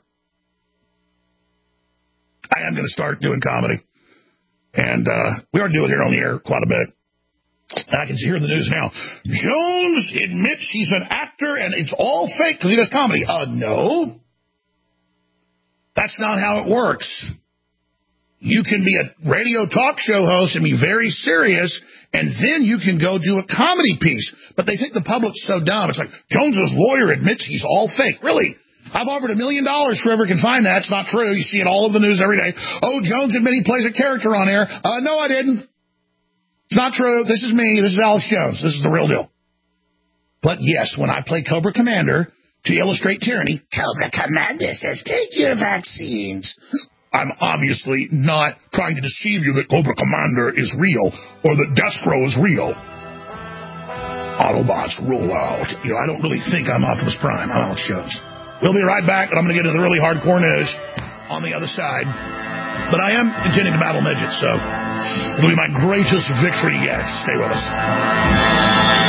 I am going to start doing comedy. And uh, we are doing it here on the air quite a bit. And I can hear the news now. Jones admits he's an actor and it's all fake because he does comedy. Uh, no. That's not how it works. You can be a radio talk show host and be very serious, and then you can go do a comedy piece. But they think the public's so dumb. It's like, Jones's lawyer admits he's all fake. Really? I've offered a million dollars for whoever can find that. It's not true. You see it all over the news every day. Oh, Jones admit he plays a character on air. Uh, no, I didn't. It's not true. This is me. This is Alex Jones. This is the real deal. But yes, when I play Cobra Commander to illustrate tyranny, Cobra Commander says, take your vaccines. I'm obviously not trying to deceive you that Cobra Commander is real or that Destro is real. Autobots roll out. You know, I don't really think I'm Optimus Prime. I'm Alex Jones. We'll be right back, and I'm going to get into the really hardcore news on the other side. But I am intending to battle midgets, so it'll be my greatest victory yet. Stay with us.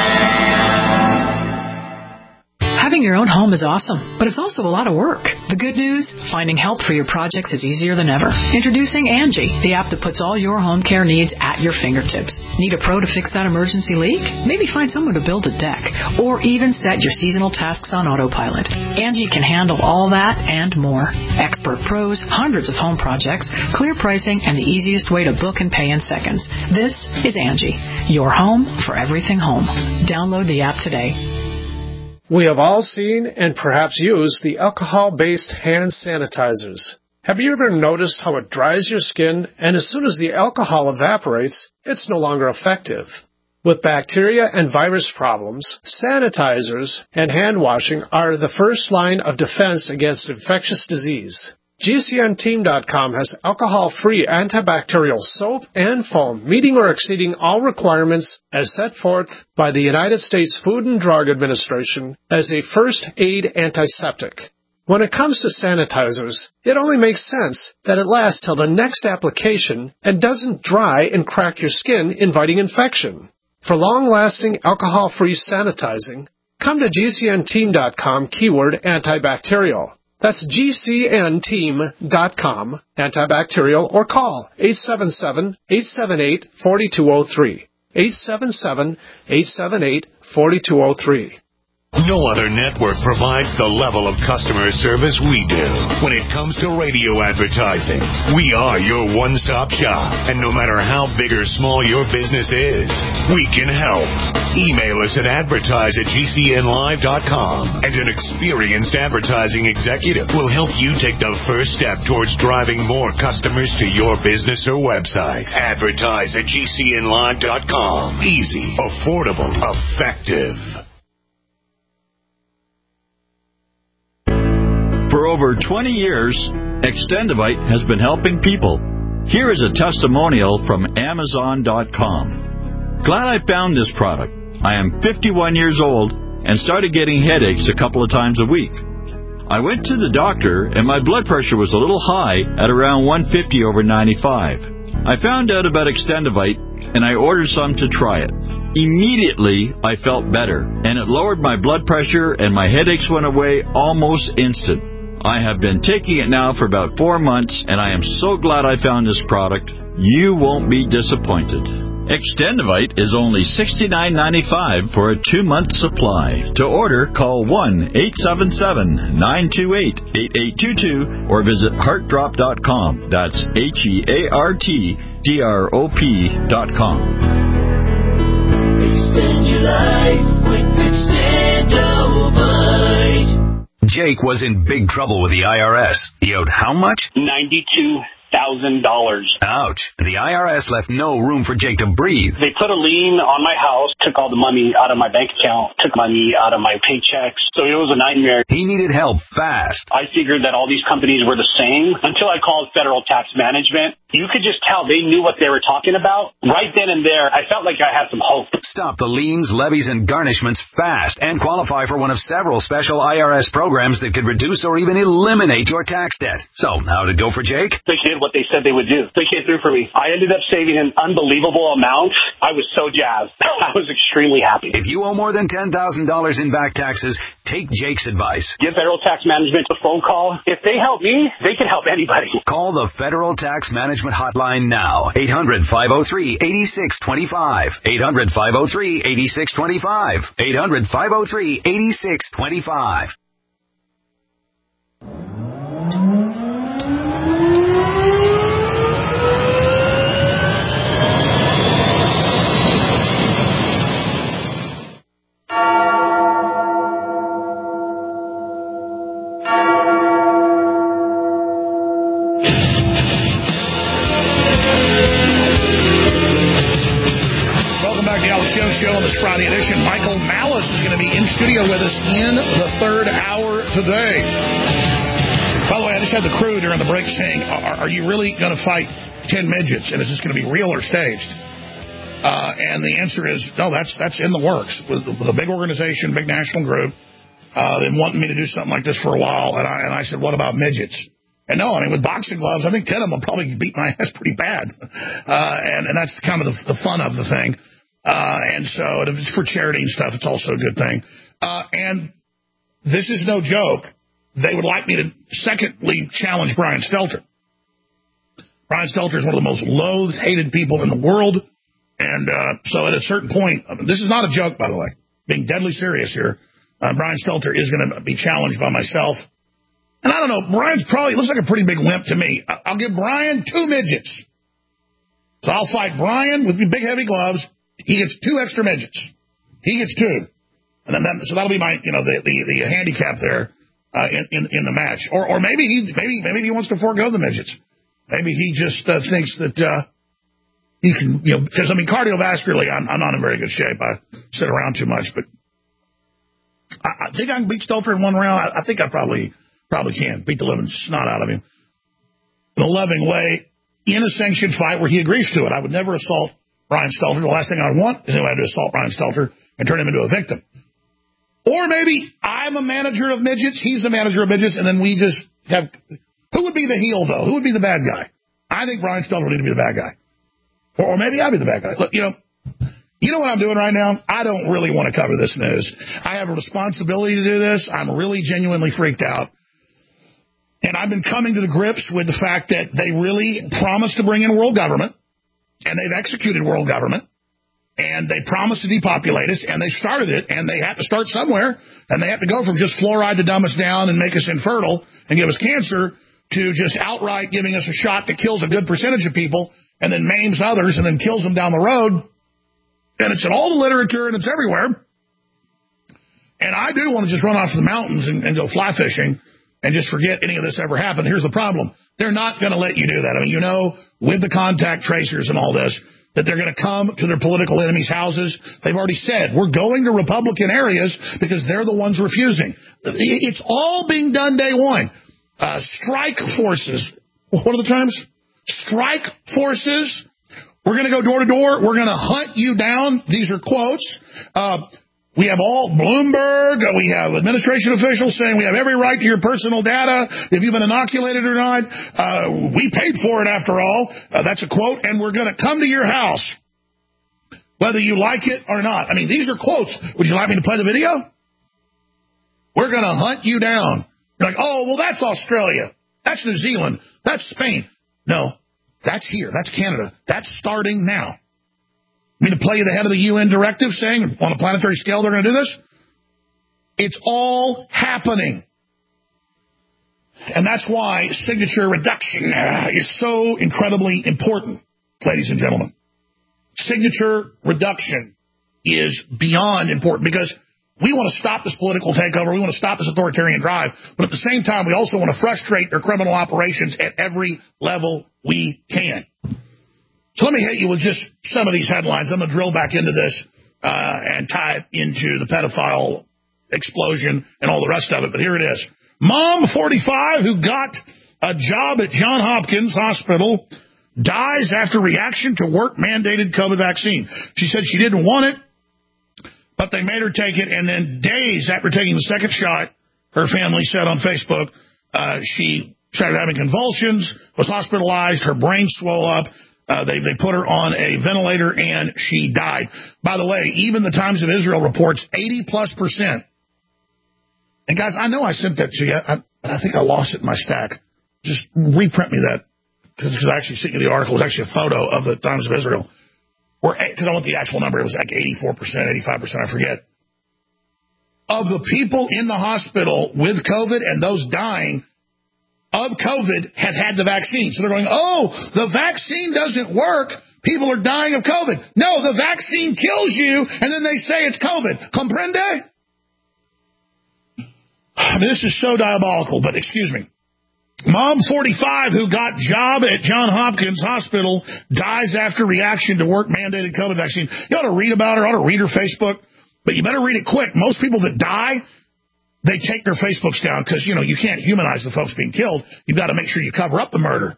Having your own home is awesome, but it's also a lot of work. The good news, finding help for your projects is easier than ever. Introducing Angie, the app that puts all your home care needs at your fingertips. Need a pro to fix that emergency leak? Maybe find someone to build a deck, or even set your seasonal tasks on autopilot. Angie can handle all that and more. Expert pros, hundreds of home projects, clear pricing, and the easiest way to book and pay in seconds. This is Angie, your home for everything home. Download the app today. We have all seen and perhaps used the alcohol-based hand sanitizers. Have you ever noticed how it dries your skin, and as soon as the alcohol evaporates, it's no longer effective? With bacteria and virus problems, sanitizers and hand washing are the first line of defense against infectious disease. G C N team dot com has alcohol-free antibacterial soap and foam, meeting or exceeding all requirements as set forth by the United States Food and Drug Administration as a first aid antiseptic. When it comes to sanitizers, it only makes sense that it lasts till the next application and doesn't dry and crack your skin, inviting infection. For long-lasting alcohol-free sanitizing, come to G C N team dot com keyword antibacterial. That's G C N team dot com, antibacterial, or call eight seven seven, eight seven eight, four two zero three. eight seven seven, eight seven eight, four two zero three. No other network provides the level of customer service we do when it comes to radio advertising. We are your one-stop shop, and no matter how big or small your business is, we can help. Email us at advertise at G C N live dot com, and an experienced advertising executive will help you take the first step towards driving more customers to your business or website. Advertise at G C N live dot com. Easy, affordable, effective. For over twenty years, Extendivite has been helping people. Here is a testimonial from Amazon dot com. Glad I found this product. I am fifty-one years old and started getting headaches a couple of times a week. I went to the doctor and my blood pressure was a little high at around one fifty over ninety-five. I found out about Extendivite and I ordered some to try it. Immediately, I felt better, and it lowered my blood pressure and my headaches went away almost instant. I have been taking it now for about four months, and I am so glad I found this product. You won't be disappointed. Extendivite is only sixty-nine ninety-five for a two-month supply. To order, call one eight seven seven, nine two eight, eight eight two two or visit heart drop dot com. That's H E A R T D R O P dot com. Extend your life with Extendivite. Jake was in big trouble with the I R S. He owed how much? ninety-two thousand dollars. Ouch. The I R S left no room for Jake to breathe. They put a lien on my house, took all the money out of my bank account, took money out of my paychecks. So it was a nightmare. He needed help fast. I figured that all these companies were the same until I called Federal Tax Management. You could just tell they knew what they were talking about. Right then and there, I felt like I had some hope. Stop the liens, levies, and garnishments fast and qualify for one of several special I R S programs that could reduce or even eliminate your tax debt. So, how did it go for Jake? They did what they said they would do. They came through for me. I ended up saving an unbelievable amount. I was so jazzed. I was extremely happy. If you owe more than ten thousand dollars in back taxes, take Jake's advice. Give Federal Tax Management a phone call. If they help me, they can help anybody. Call the Federal Tax Management Hotline now. eight hundred, five oh three, eight six two five. eight hundred, five oh three, eight six two five. eight hundred, five oh three, eight six two five. Show on this Friday edition. Michael Malice is going to be in studio with us in the third hour today. By the way, I just had the crew during the break saying, are, are you really going to fight ten midgets? And is this going to be real or staged? Uh, and the answer is, no, that's that's in the works. With, with a big organization, big national group, uh, they've been wanting me to do something like this for a while. And I, and I said, what about midgets? And no, I mean, with boxing gloves, I think ten of them will probably beat my ass pretty bad. Uh, and, and that's kind of the, the fun of the thing. Uh, and so if it's for charity and stuff, it's also a good thing. Uh, and this is no joke. They would like me to, secondly, challenge Brian Stelter. Brian Stelter is one of the most loathed, hated people in the world. And uh, so at a certain point, this is not a joke, by the way, being deadly serious here, uh, Brian Stelter is going to be challenged by myself. And I don't know, Brian's probably, looks like a pretty big wimp to me. I'll give Brian two midgets. So I'll fight Brian with big, heavy gloves. He gets two extra midgets. He gets two. And then that, so that'll be my, you know, the, the, the handicap there uh, in, in, in the match. Or or maybe he maybe maybe he wants to forego the midgets. Maybe he just uh, thinks that uh, he can, you know, because, I mean, cardiovascularly, I'm, I'm not in very good shape. I sit around too much. But I, I think I can beat Stelter in one round. I, I think I probably probably can beat the living snot out of him in a loving way in a sanctioned fight where he agrees to it. I would never assault Brian Stelter. The last thing I want is anybody to assault Brian Stelter and turn him into a victim. Or maybe I'm a manager of midgets, he's a manager of midgets, and then we just have... Who would be the heel, though? Who would be the bad guy? I think Brian Stelter would need to be the bad guy. Or, or maybe I'll be the bad guy. Look, you know, you know what I'm doing right now? I don't really want to cover this news. I have a responsibility to do this. I'm really genuinely freaked out. And I've been coming to the grips with the fact that they really promised to bring in world government, and they've executed world government, and they promised to depopulate us, and they started it, and they have to start somewhere, and they have to go from just fluoride to dumb us down and make us infertile and give us cancer to just outright giving us a shot that kills a good percentage of people and then maims others and then kills them down the road. And it's in all the literature, and it's everywhere. And I do want to just run off to the mountains and, and go fly fishing and just forget any of this ever happened. Here's the problem. They're not going to let you do that. I mean, you know, with the contact tracers and all this, that they're going to come to their political enemies' houses. They've already said, we're going to Republican areas because they're the ones refusing. It's all being done day one. Uh, strike forces. What are the terms? Strike forces. We're going to go door to door. We're going to hunt you down. These are quotes. Uh, We have all Bloomberg, we have administration officials saying we have every right to your personal data, if you've been inoculated or not. Uh, we paid for it after all. Uh, that's a quote. And we're going to come to your house, whether you like it or not. I mean, these are quotes. Would you like me to play the video? We're going to hunt you down. You're like, oh, well, that's Australia. That's New Zealand. That's Spain. No, that's here. That's Canada. That's starting now. I mean, to play the head of the U N directive saying on a planetary scale they're going to do this? It's all happening. And that's why signature reduction uh, is so incredibly important, ladies and gentlemen. Signature reduction is beyond important because we want to stop this political takeover. We want to stop this authoritarian drive. But at the same time, we also want to frustrate their criminal operations at every level we can. So let me hit you with just some of these headlines. I'm going to drill back into this uh, and tie it into the pedophile explosion and all the rest of it. But here it is. Mom, forty-five, who got a job at Johns Hopkins Hospital, dies after reaction to work-mandated COVID vaccine. She said she didn't want it, but they made her take it. And then days after taking the second shot, her family said on Facebook, uh, she started having convulsions, was hospitalized, her brain swelled up. Uh, they, they put her on a ventilator, and she died. By the way, even the Times of Israel reports eighty plus percent. And, guys, I know I sent that to you, I, I think I lost it in my stack. Just reprint me that, because I actually sent you the article. It was actually a photo of the Times of Israel. Because I want the actual number. It was like eighty-four percent, eighty-five percent, I forget. Of the people in the hospital with COVID and those dying of COVID have had the vaccine. So they're going, oh, the vaccine doesn't work. People are dying of COVID. No, the vaccine kills you, and then they say it's COVID. Comprende? I mean, this is so diabolical, but excuse me. Mom, forty-five, who got job at Johns Hopkins Hospital, dies after reaction to work-mandated COVID vaccine. You ought to read about her, ought to read her Facebook, but you better read it quick. Most people that die, they take their Facebooks down because, you know, you can't humanize the folks being killed. You've got to make sure you cover up the murder.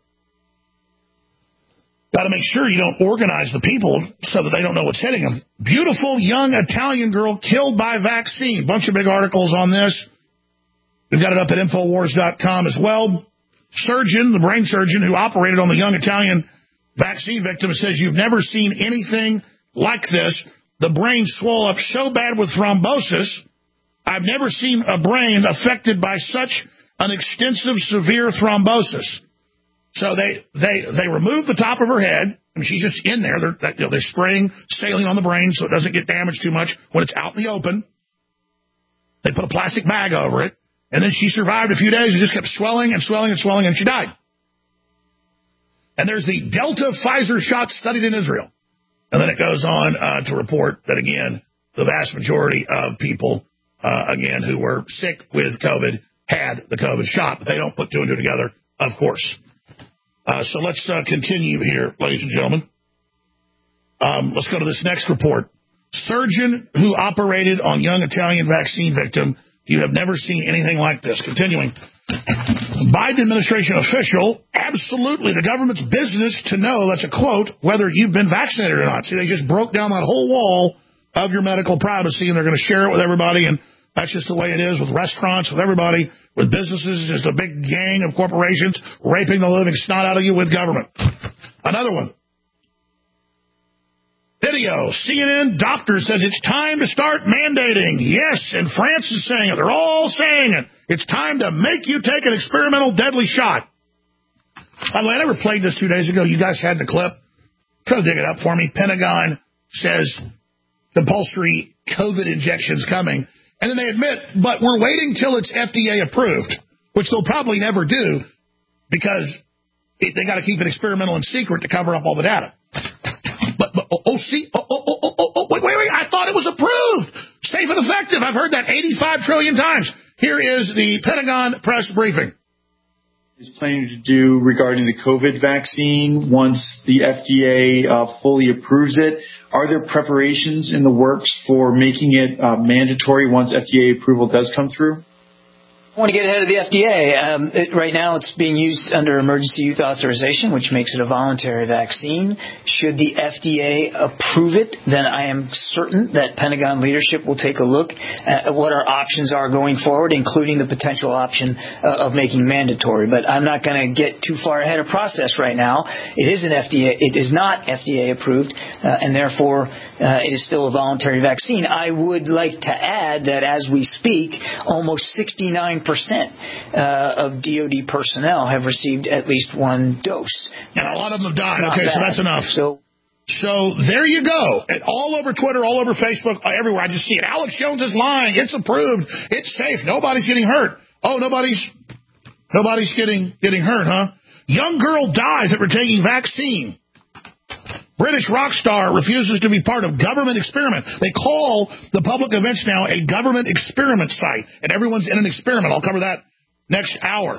Got to make sure you don't organize the people so that they don't know what's hitting them. Beautiful young Italian girl killed by vaccine. Bunch of big articles on this. We've got it up at Infowars dot com as well. Surgeon, the brain surgeon who operated on the young Italian vaccine victim, says you've never seen anything like this. The brain swelled up so bad with thrombosis. I've never seen a brain affected by such an extensive, severe thrombosis. So they they they remove the top of her head. I mean, she's just in there. They're, you know, they're spraying saline on the brain so it doesn't get damaged too much when it's out in the open. They put a plastic bag over it. And then she survived a few days and just kept swelling and swelling and swelling, and she died. And there's the Delta Pfizer shot studied in Israel. And then it goes on uh, to report that, again, the vast majority of people, uh, again, who were sick with COVID had the COVID shot. But they don't put two and two together, of course. Uh, so let's uh, continue here, ladies and gentlemen. Um, let's go to this next report. Surgeon who operated on young Italian vaccine victim. You have never seen anything like this. Continuing. Biden administration official, absolutely the government's business to know, that's a quote, whether you've been vaccinated or not. See, they just broke down that whole wall of your medical privacy, and they're going to share it with everybody, and that's just the way it is with restaurants, with everybody, with businesses. It's just a big gang of corporations raping the living snot out of you with government. Another one. Video, C N N doctor says it's time to start mandating. Yes, and France is saying it. They're all saying it. It's time to make you take an experimental deadly shot. By the way, I never played this two days ago. You guys had the clip. Try to dig it up for me. Pentagon says compulsory COVID injections coming. And then they admit, but we're waiting till it's F D A approved, which they'll probably never do because it, they got to keep it experimental and secret to cover up all the data. But, but oh, oh, see, oh, oh, oh, oh, oh, wait, wait, wait, I thought it was approved. Safe and effective. I've heard that eighty-five trillion times. Here is the Pentagon press briefing. Is planning to do regarding the COVID vaccine once the F D A uh, fully approves it? Are there preparations in the works for making it uh, mandatory once F D A approval does come through? I want to get ahead of the F D A. Um, it, right now it's being used under emergency use authorization, which makes it a voluntary vaccine. Should the F D A approve it, then I am certain that Pentagon leadership will take a look at what our options are going forward, including the potential option uh, of making mandatory. But I'm not going to get too far ahead of process right now. It is an F D A. It is not F D A approved, uh, and therefore uh, it is still a voluntary vaccine. I would like to add that as we speak, almost sixty-nine percent uh, of D O D personnel have received at least one dose. And a lot of them have died. Okay, bad. so that's enough. So, so there you go. And all over Twitter, all over Facebook, everywhere. I just see it. Alex Jones is lying. It's approved. It's safe. Nobody's getting hurt. Oh, nobody's nobody's getting getting hurt, huh? Young girl dies after taking vaccine. British rock star refuses to be part of government experiment. They call the public events now a government experiment site, and everyone's in an experiment. I'll cover that next hour.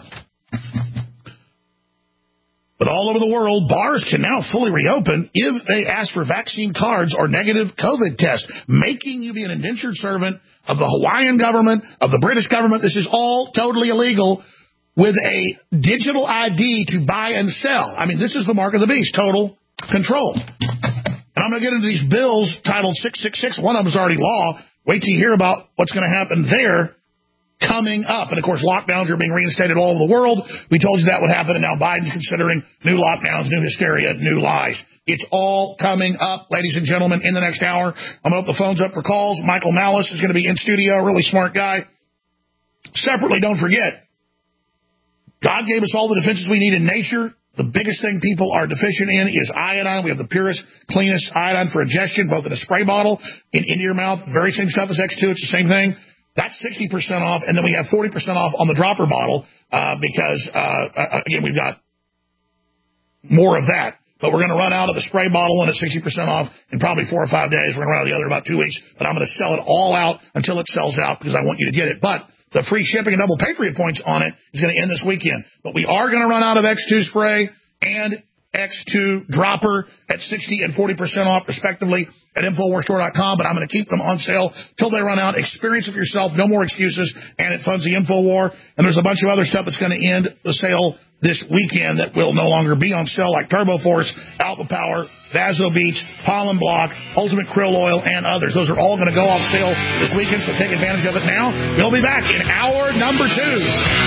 But all over the world, bars can now fully reopen if they ask for vaccine cards or negative COVID tests, making you be an indentured servant of the Hawaiian government, of the British government. This is all totally illegal with a digital I D to buy and sell. I mean, this is the mark of the beast, total control. And I'm going to get into these bills titled six six six. One of them is already law. Wait till you hear about what's going to happen there coming up. And, of course, lockdowns are being reinstated all over the world. We told you that would happen, and now Biden's considering new lockdowns, new hysteria, new lies. It's all coming up, ladies and gentlemen, in the next hour. I'm going to open the phones up for calls. Michael Malice is going to be in studio, really smart guy. Separately, don't forget, God gave us all the defenses we need in nature. The biggest thing people are deficient in is iodine. We have the purest, cleanest iodine for ingestion, both in a spray bottle and into your mouth. Very same stuff as X two. It's the same thing. That's sixty percent off. And then we have forty percent off on the dropper bottle uh, because, uh, again, we've got more of that. But we're going to run out of the spray bottle and it's sixty percent off in probably four or five days. We're going to run out of the other in about two weeks. But I'm going to sell it all out until it sells out because I want you to get it. But the free shipping and double Patriot points on it is going to end this weekend. But we are going to run out of X two spray and X two dropper at sixty and forty percent off, respectively, at Infowars Store dot com. But I'm going to keep them on sale till they run out. Experience it for yourself. No more excuses. And it funds the Infowar. And there's a bunch of other stuff that's going to end the sale this weekend that will no longer be on sale, like Turbo Force, Alpha Power, Vaso Beach, Pollen Block, Ultimate Krill Oil, and others. Those are all going to go off sale this weekend, so take advantage of it now. We'll be back in hour number two.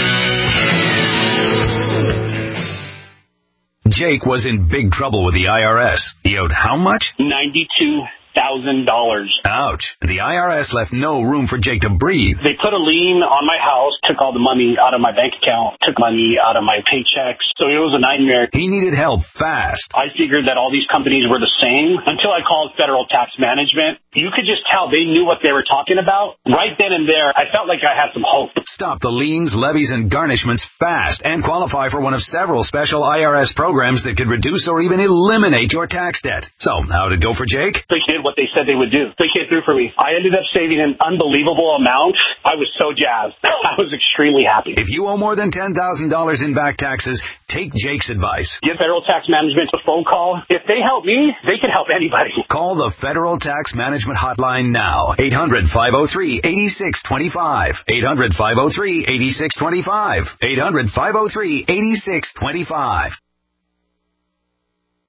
Jake was in big trouble with the I R S. He owed how much? ninety-two thousand dollars. Ouch. The I R S left no room for Jake to breathe. They put a lien on my house, took all the money out of my bank account, took money out of my paychecks. So it was a nightmare. He needed help fast. I figured that all these companies were the same until I called Federal Tax Management. You could just tell they knew what they were talking about. Right then and there, I felt like I had some hope. Stop the liens, levies, and garnishments fast and qualify for one of several special I R S programs that could reduce or even eliminate your tax debt. So, how did it go for Jake? They did what they said they would do. They came through for me. I ended up saving an unbelievable amount. I was so jazzed. I was extremely happy. If you owe more than ten thousand dollars in back taxes, take Jake's advice. Give Federal Tax Management a phone call. If they help me, they can help anybody. Call the Federal Tax Management Hotline now. eight hundred, five oh three, eight six two five. eight hundred, five oh three, eight six two five. eight hundred, five oh three, eight six two five.